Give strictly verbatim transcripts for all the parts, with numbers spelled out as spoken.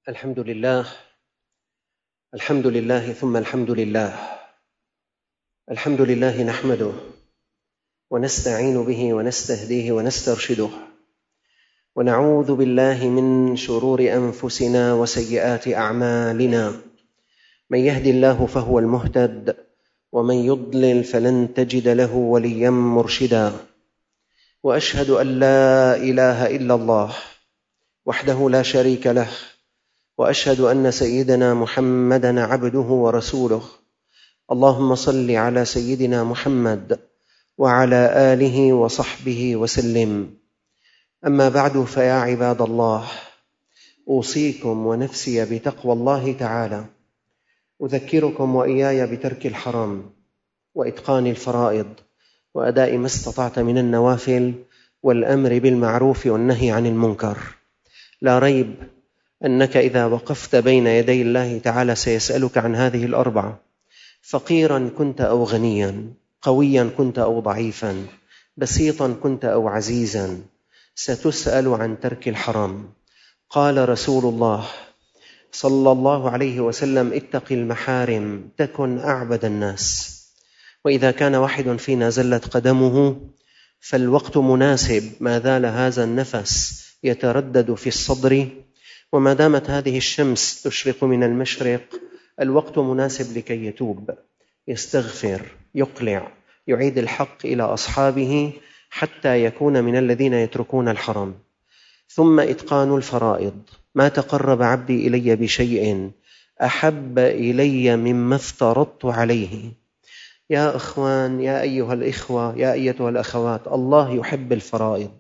الحمد لله الحمد لله ثم الحمد لله الحمد لله نحمده ونستعين به ونستهديه ونسترشده ونعوذ بالله من شرور أنفسنا وسيئات أعمالنا. من يهد الله فهو المهتد ومن يضلل فلن تجد له وليا مرشدا. وأشهد أن لا إله إلا الله وحده لا شريك له، وأشهد أن سيدنا محمدًا عبده ورسوله. اللهم صل على سيدنا محمد وعلى آله وصحبه وسلم. أما بعد، فيا عباد الله، أوصيكم ونفسي بتقوى الله تعالى. أذكركم وإياي بترك الحرام وإتقان الفرائض وأداء ما استطعت من النوافل والأمر بالمعروف والنهي عن المنكر. لا ريب أنك إذا وقفت بين يدي الله تعالى سيسألك عن هذه الأربعة. فقيرا كنت أو غنيا، قويا كنت أو ضعيفا، بسيطا كنت أو عزيزا، ستسأل عن ترك الحرام. قال رسول الله صلى الله عليه وسلم: اتق المحارم تكن أعبد الناس. وإذا كان واحد فينا زلت قدمه فالوقت مناسب، ما زال هذا النفس يتردد في الصدر، وما دامت هذه الشمس تشرق من المشرق الوقت مناسب لكي يتوب، يستغفر، يقلع، يعيد الحق إلى أصحابه حتى يكون من الذين يتركون الحرام. ثم إتقان الفرائض. ما تقرب عبدي إلي بشيء أحب إلي مما افترضت عليه. يا أخوان، يا أيها الإخوة، يا أيتها الأخوات، الله يحب الفرائض.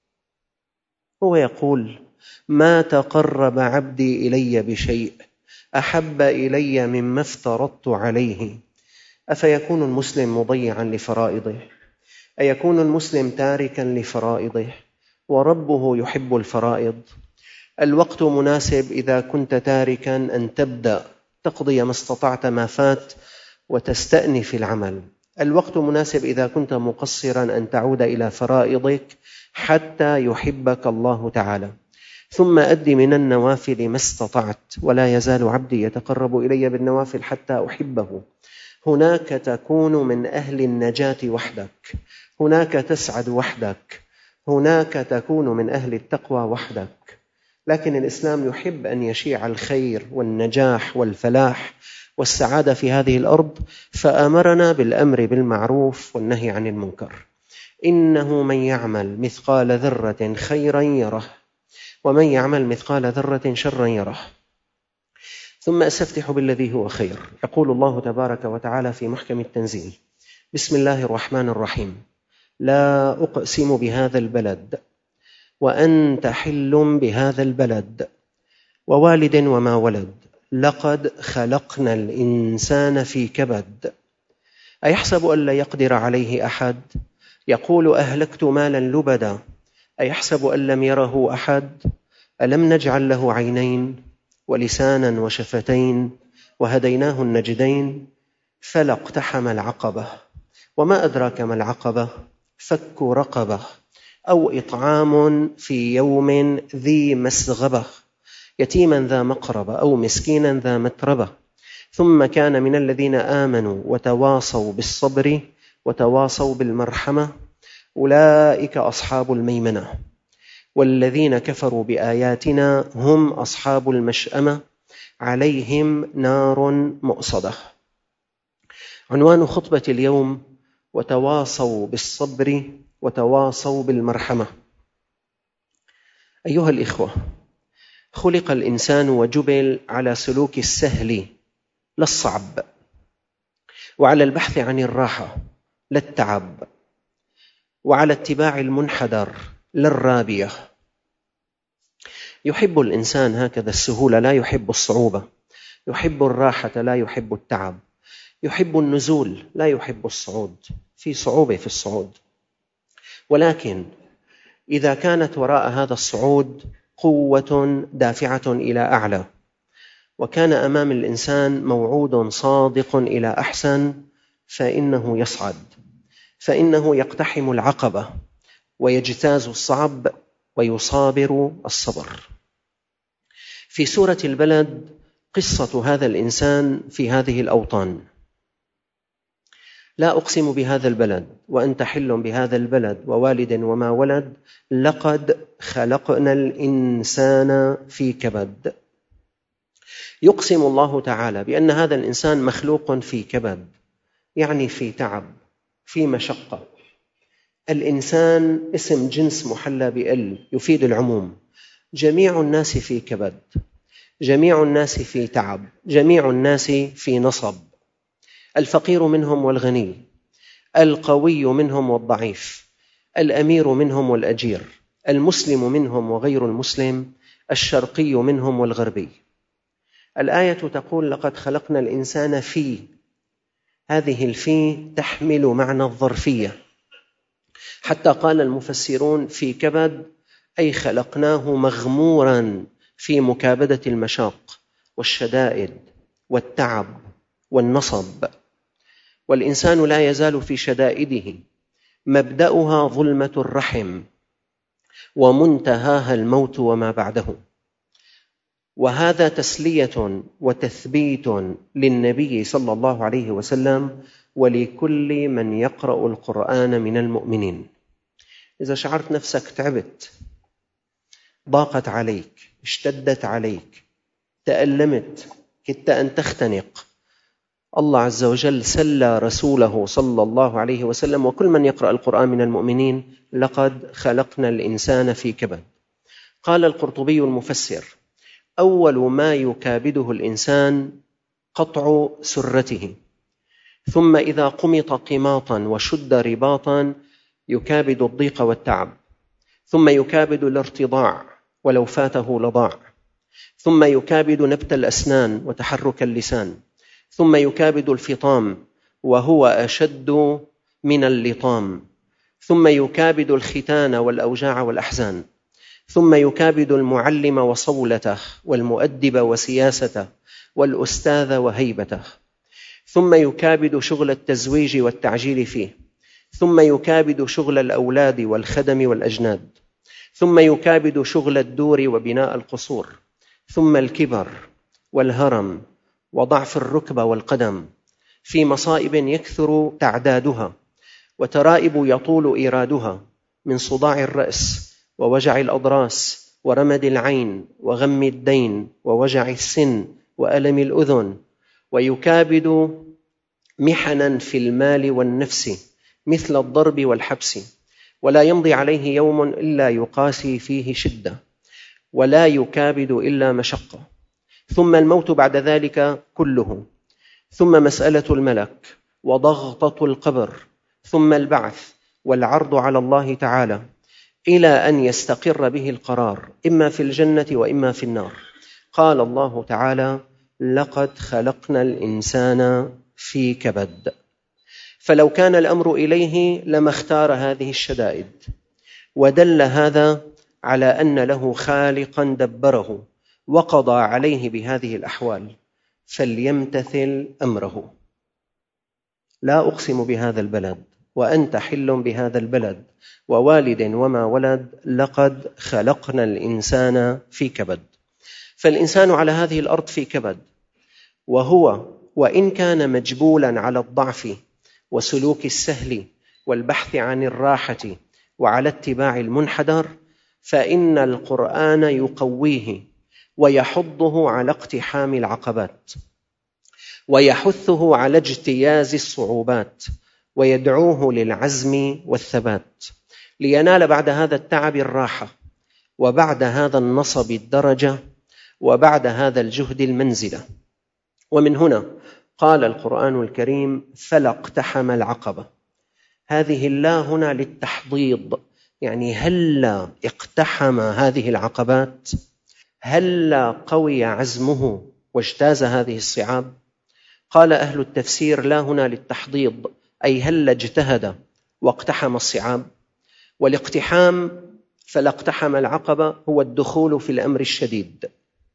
هو يقول: ما تقرب عبدي إلي بشيء أحب إلي مما افترضت عليه. أفيكون المسلم مضيعا لفرائضه؟ أيكون المسلم تاركا لفرائضه وربه يحب الفرائض؟ الوقت مناسب إذا كنت تاركا أن تبدأ تقضي ما استطعت ما فات وتستأنف العمل. الوقت مناسب إذا كنت مقصرا أن تعود إلى فرائضك حتى يحبك الله تعالى. ثم أد من النوافل ما استطعت، ولا يزال عبدي يتقرب إلي بالنوافل حتى أحبه. هناك تكون من أهل النجاة وحدك، هناك تسعد وحدك، هناك تكون من أهل التقوى وحدك. لكن الإسلام يحب أن يشيع الخير والنجاح والفلاح والسعادة في هذه الأرض، فأمرنا بالأمر بالمعروف والنهي عن المنكر. إنه من يعمل مثقال ذرة خيرا يره، ومن يعمل مثقال ذرة شرا يره. ثم أستفتح بالذي هو خير. يقول الله تبارك وتعالى في محكم التنزيل: بسم الله الرحمن الرحيم. لا أقسم بهذا البلد وأنت حل بهذا البلد ووالد وما ولد، لقد خلقنا الإنسان في كبد. أيحسب أن لا يقدر عليه أحد؟ يقول أهلكت مالا لبدا. أيحسب أن لم يره أحد؟ ألم نجعل له عينين ولسانا وشفتين وهديناه النجدين؟ فلا اقتحم العقبة. وما أدراك ما العقبة؟ فك رقبة أو إطعام في يوم ذي مسغبة، يتيما ذا مقربة أو مسكينا ذا متربة. ثم كان من الذين آمنوا وتواصوا بالصبر وتواصوا بالمرحمة، أولئك أصحاب الميمنة. والذين كفروا بآياتنا هم أصحاب المشأمة، عليهم نار مؤصدة. عنوان خطبة اليوم: وتواصوا بالصبر وتواصوا بالمرحمة. أيها الإخوة، خلق الإنسان وجبل على سلوك السهل لا الصعب، وعلى البحث عن الراحة لا التعب، وعلى اتباع المنحدر لا الرابية. يحب الإنسان هكذا السهولة، لا يحب الصعوبة. يحب الراحة، لا يحب التعب. يحب النزول، لا يحب الصعود. في صعوبة في الصعود، ولكن إذا كانت وراء هذا الصعود قوة دافعة إلى أعلى، وكان أمام الإنسان موعود صادق إلى أحسن، فإنه يصعد، فإنه يقتحم العقبة ويجتاز الصعب ويصابر الصبر. في سورة البلد قصة هذا الإنسان في هذه الأوطان: لا أقسم بهذا البلد وأنت حل بهذا البلد ووالد وما ولد لقد خلقنا الإنسان في كبد. يقسم الله تعالى بأن هذا الإنسان مخلوق في كبد، يعني في تعب، في مشقة. الإنسان اسم جنس محلى بأل يفيد العموم. جميع الناس في كبد، جميع الناس في تعب، جميع الناس في نصب. الفقير منهم والغني، القوي منهم والضعيف، الأمير منهم والأجير، المسلم منهم وغير المسلم، الشرقي منهم والغربي. الآية تقول: لقد خلقنا الإنسان في. هذه الفي تحمل معنى الظرفية، حتى قال المفسرون: في كبد أي خلقناه مغموراً في مكابدة المشاق والشدائد والتعب والنصب. والإنسان لا يزال في شدائده، مبدأها ظلمة الرحم ومنتهاها الموت وما بعده. وهذا تسلية وتثبيت للنبي صلى الله عليه وسلم ولكل من يقرأ القرآن من المؤمنين. إذا شعرت نفسك تعبت، ضاقت عليك، اشتدت عليك، تألمت، كدت أن تختنق، الله عز وجل سلى رسوله صلى الله عليه وسلم وكل من يقرأ القرآن من المؤمنين: لقد خلقنا الإنسان في كبد. قال القرطبي المفسر: أول ما يكابده الإنسان قطع سرته، ثم إذا قمط قماطا وشد رباطا يكابد الضيق والتعب، ثم يكابد الارتضاع ولو فاته لضاع، ثم يكابد نبت الأسنان وتحرك اللسان، ثم يكابد الفطام وهو أشد من اللطام، ثم يكابد الختان والأوجاع والأحزان، ثم يكابد المعلم وصولته والمؤدب وسياسته والأستاذ وهيبته، ثم يكابد شغل التزويج والتعجيل فيه، ثم يكابد شغل الأولاد والخدم والأجناد، ثم يكابد شغل الدور وبناء القصور، ثم الكبر والهرم وضعف الركبة والقدم، في مصائب يكثر تعدادها وترائب يطول إيرادها، من صداع الرأس ووجع الأضراس ورمد العين وغم الدين ووجع السن وألم الأذن. ويكابد محنا في المال والنفس مثل الضرب والحبس، ولا يمضي عليه يوم إلا يقاسي فيه شدة، ولا يكابد إلا مشقة. ثم الموت بعد ذلك كله، ثم مسألة الملك وضغطة القبر، ثم البعث والعرض على الله تعالى، إلى أن يستقر به القرار إما في الجنة وإما في النار. قال الله تعالى: لقد خلقنا الإنسان في كبد. فلو كان الأمر إليه لما اختار هذه الشدائد، ودل هذا على أن له خالقا دبره وقضى عليه بهذه الأحوال، فليمتثل أمره. لا أقسم بهذا البلد وأنت حل بهذا البلد ووالد وما ولد لقد خلقنا الإنسان في كبد. فالإنسان على هذه الأرض في كبد، وهو وإن كان مجبولا على الضعف وسلوك السهل والبحث عن الراحة وعلى اتباع المنحدر، فإن القرآن يقويه ويحضه على اقتحام العقبات، ويحثه على اجتياز الصعوبات، ويدعوه للعزم والثبات، لينال بعد هذا التعب الراحة، وبعد هذا النصب الدرجة، وبعد هذا الجهد المنزلة. ومن هنا قال القرآن الكريم: فلا اقتحم العقبة. هذه اللا هنا للتحضيض، يعني هلا اقتحم هذه العقبات، هلا قوي عزمه واجتاز هذه الصعاب. قال أهل التفسير: لا هنا للتحضيض، أي هلا اجتهد واقتحم الصعاب. والاقتحام فلا اقتحم العقبة هو الدخول في الأمر الشديد.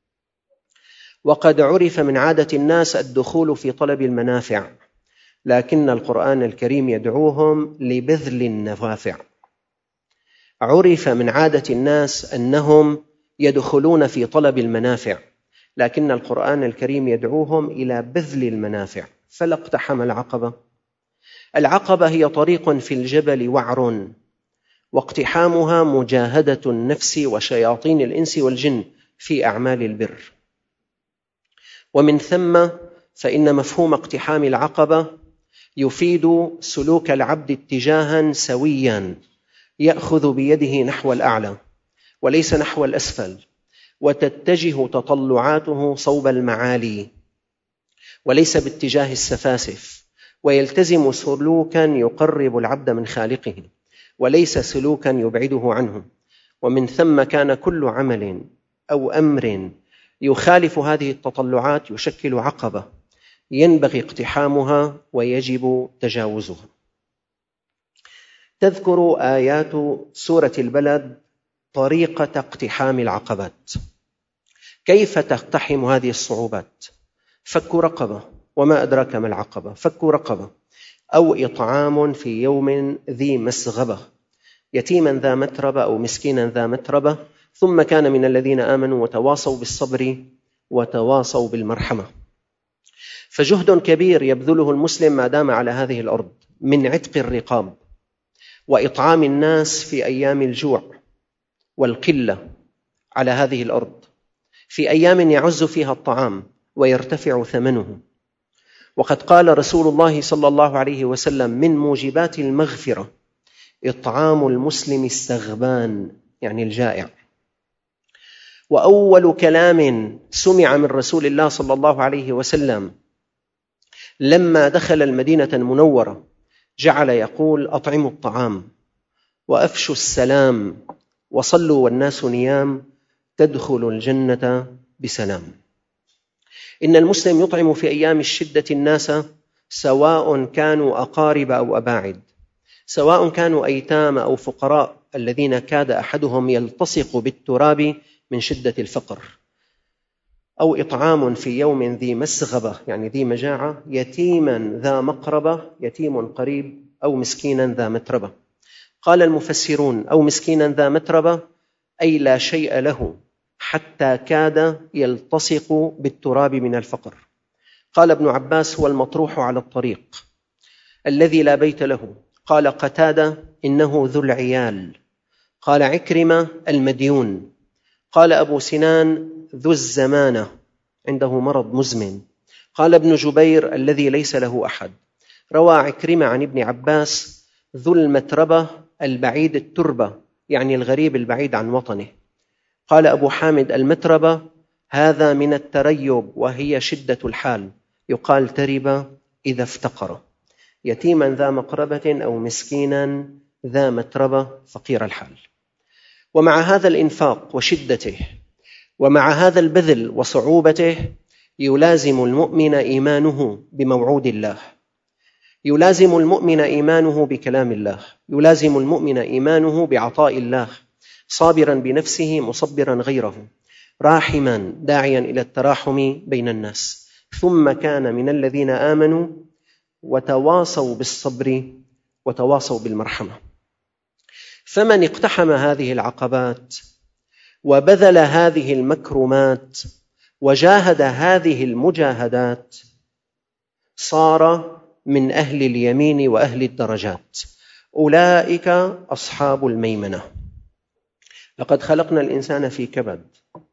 وقد عرف من عادة الناس الدخول في طلب المنافع، لكن القرآن الكريم يدعوهم لبذل النوافع. عرف من عادة الناس أنهم يدخلون في طلب المنافع، لكن القرآن الكريم يدعوهم إلى بذل المنافع. فلا اقتحم العقبة. العقبة هي طريق في الجبل وعر، واقتحامها مجاهدة النفس وشياطين الإنس والجن في أعمال البر. ومن ثم فإن مفهوم اقتحام العقبة يفيد سلوك العبد اتجاها سويا يأخذ بيده نحو الأعلى وليس نحو الأسفل، وتتجه تطلعاته صوب المعالي وليس باتجاه السفاسف، ويلتزم سلوكا يقرب العبد من خالقه وليس سلوكا يبعده عنه. ومن ثم كان كل عمل أو أمر يخالف هذه التطلعات يشكل عقبة ينبغي اقتحامها ويجب تجاوزها. تذكر آيات سورة البلد طريقة اقتحام العقبات. كيف تقتحم هذه الصعوبات؟ فك رقبة، وما أدراك ما العقبة؟ فك رقبة، أو إطعام في يوم ذي مسغبة، يتيما ذا متربة أو مسكينا ذا متربة، ثم كان من الذين آمنوا وتواصوا بالصبر وتواصوا بالمرحمة. فجهد كبير يبذله المسلم ما دام على هذه الأرض من عتق الرقاب وإطعام الناس في أيام الجوع والقلة على هذه الأرض، في أيام يعز فيها الطعام ويرتفع ثمنه. وقد قال رسول الله صلى الله عليه وسلم: من موجبات المغفرة إطعام المسلم السغبان، يعني الجائع. وأول كلام سمع من رسول الله صلى الله عليه وسلم لما دخل المدينة المنورة جعل يقول: أطعموا الطعام وأفشوا السلام وصلوا والناس نيام تدخلوا الجنة بسلام. إن المسلم يطعم في أيام الشدة الناس، سواء كانوا أقارب أو أباعد، سواء كانوا أيتام أو فقراء الذين كاد أحدهم يلتصق بالتراب من شدة الفقر، أو إطعام في يوم ذي مسغبة يعني ذي مجاعة، يتيما ذا مقربة، يتيم قريب، أو مسكينا ذا متربة. قال المفسرون: أو مسكينا ذا متربة أي لا شيء له حتى كاد يلتصق بالتراب من الفقر. قال ابن عباس: هو المطروح على الطريق الذي لا بيت له. قال قتادة: إنه ذو العيال. قال عكرمة: المديون. قال أبو سنان: ذو الزمانة، عنده مرض مزمن. قال ابن جبير: الذي ليس له أحد. روى عكرمة عن ابن عباس: ذو المتربة، البعيد التربة، يعني الغريب البعيد عن وطنه. قال أبو حامد: المتربة هذا من التريب وهي شدة الحال، يقال ترب إذا افتقر. يتيما ذا مقربة أو مسكينا ذا متربة، فقير الحال. ومع هذا الإنفاق وشدته، ومع هذا البذل وصعوبته، يلازم المؤمن إيمانه بموعود الله، يلازم المؤمن إيمانه بكلام الله، يلازم المؤمن إيمانه بعطاء الله، صابرا بنفسه مصبرا غيره، راحما داعيا إلى التراحم بين الناس. ثم كان من الذين آمنوا وتواصوا بالصبر وتواصوا بالمرحمة. فمن اقتحم هذه العقبات وبذل هذه المكرمات وجاهد هذه المجاهدات صار من أهل اليمين وأهل الدرجات. أولئك أصحاب الميمنة. لقد خلقنا الإنسان في كبد،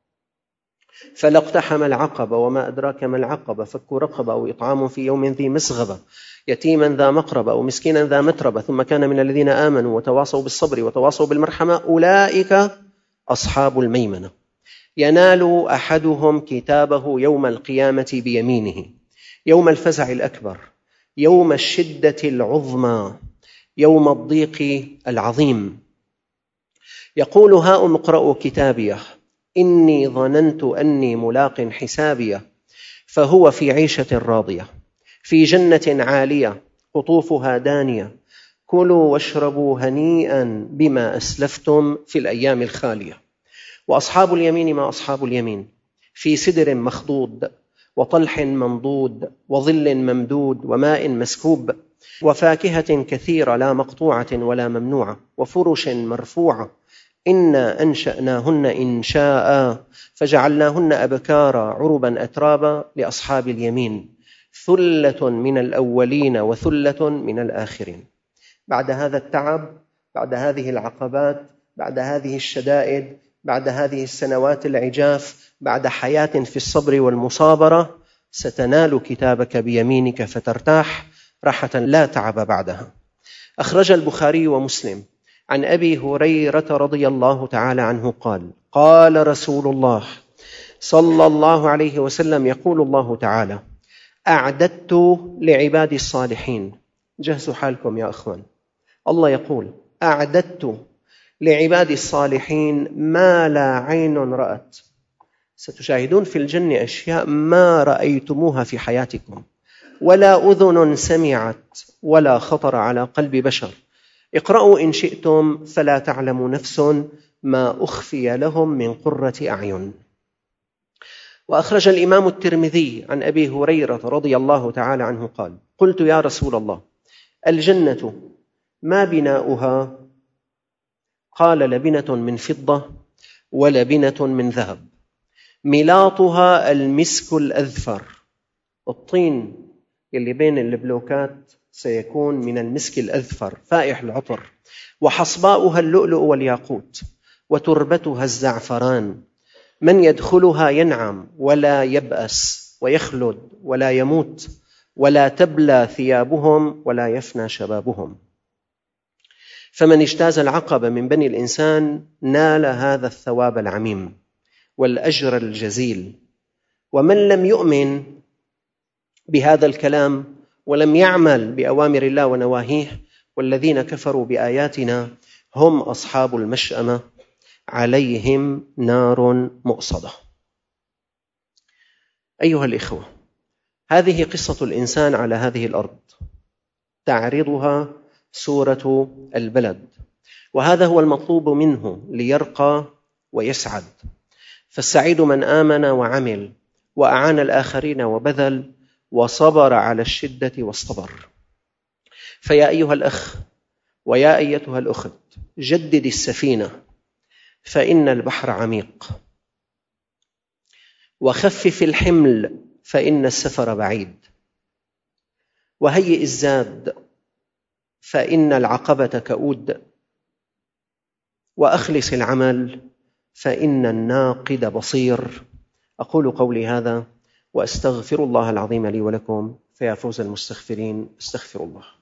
فلا اقتحم العقبة، وما أدراك ما العقبة، فك رقبة أو إطعام في يوم ذي مسغبة، يتيما ذا مقربة أو مسكينا ذا متربة، ثم كان من الذين آمنوا وتواصوا بالصبر وتواصوا بالمرحمة. أولئك أصحاب الميمنة. ينال أحدهم كتابه يوم القيامة بيمينه، يوم الفزع الأكبر، يوم الشدة العظمى، يوم الضيق العظيم. يقول: هاؤم اقرءوا كتابيه إني ظننت أني ملاق حسابيه، فهو في عيشة راضية في جنة عالية قطوفها دانية، كلوا واشربوا هنيئا بما أسلفتم في الأيام الخالية. وأصحاب اليمين ما أصحاب اليمين، في سدر مخضود وطلح منضود وظل ممدود وماء مسكوب وفاكهة كثيرة لا مقطوعة ولا ممنوعة وفرش مرفوعة. إنا أنشأناهن إنشاء فجعلناهن أبكارا عربا أترابا لأصحاب اليمين ثلة من الأولين وثلة من الآخرين. بعد هذا التعب، بعد هذه العقبات، بعد هذه الشدائد، بعد هذه السنوات العجاف، بعد حياة في الصبر والمصابرة، ستنال كتابك بيمينك فترتاح راحة لا تعب بعدها. أخرج البخاري ومسلم عن أبي هريرة رضي الله تعالى عنه قال: قال رسول الله صلى الله عليه وسلم: يقول الله تعالى: أعددت لعبادي الصالحين. جهزوا حالكم يا أخوان، الله يقول: أعددت لعبادي الصالحين ما لا عين رأت. ستشاهدون في الجنة أشياء ما رأيتموها في حياتكم، ولا أذن سمعت، ولا خطر على قلب بشر. اقرأوا إن شئتم: فلا تعلم نفس ما أخفي لهم من قرة أعين. وأخرج الإمام الترمذي عن أبي هريرة رضي الله تعالى عنه قال: قلت يا رسول الله، الجنة ما بناؤها؟ قال: لبنة من فضة ولبنة من ذهب، ملاطها المسك الأذفر. الطين اللي بين البلوكات سيكون من المسك الأذفر فائح العطر، وحصباؤها اللؤلؤ والياقوت، وتربتها الزعفران. من يدخلها ينعم ولا يبأس، ويخلد ولا يموت، ولا تبلى ثيابهم ولا يفنى شبابهم. فمن اجتاز العقبة من بني الإنسان نال هذا الثواب العميم والأجر الجزيل. ومن لم يؤمن بهذا الكلام ولم يعمل بأوامر الله ونواهيه، والذين كفروا بآياتنا هم أصحاب المشأمة، عليهم نار مؤصدة. أيها الإخوة، هذه قصة الإنسان على هذه الأرض تعرضها سورة البلد، وهذا هو المطلوب منه ليرقى ويسعد. فالسعيد من آمن وعمل وأعان الآخرين وبذل وصبر على الشدة واصطبر. فيا أيها الأخ ويا أيتها الأخت، جدد السفينة فإن البحر عميق، وخفف الحمل فإن السفر بعيد، وهيئ الزاد فإن العقبة كؤود، وأخلص العمل فإن الناقد بصير. أقول قولي هذا وأستغفر الله العظيم لي ولكم، فيا فوز المستغفرين، استغفر الله.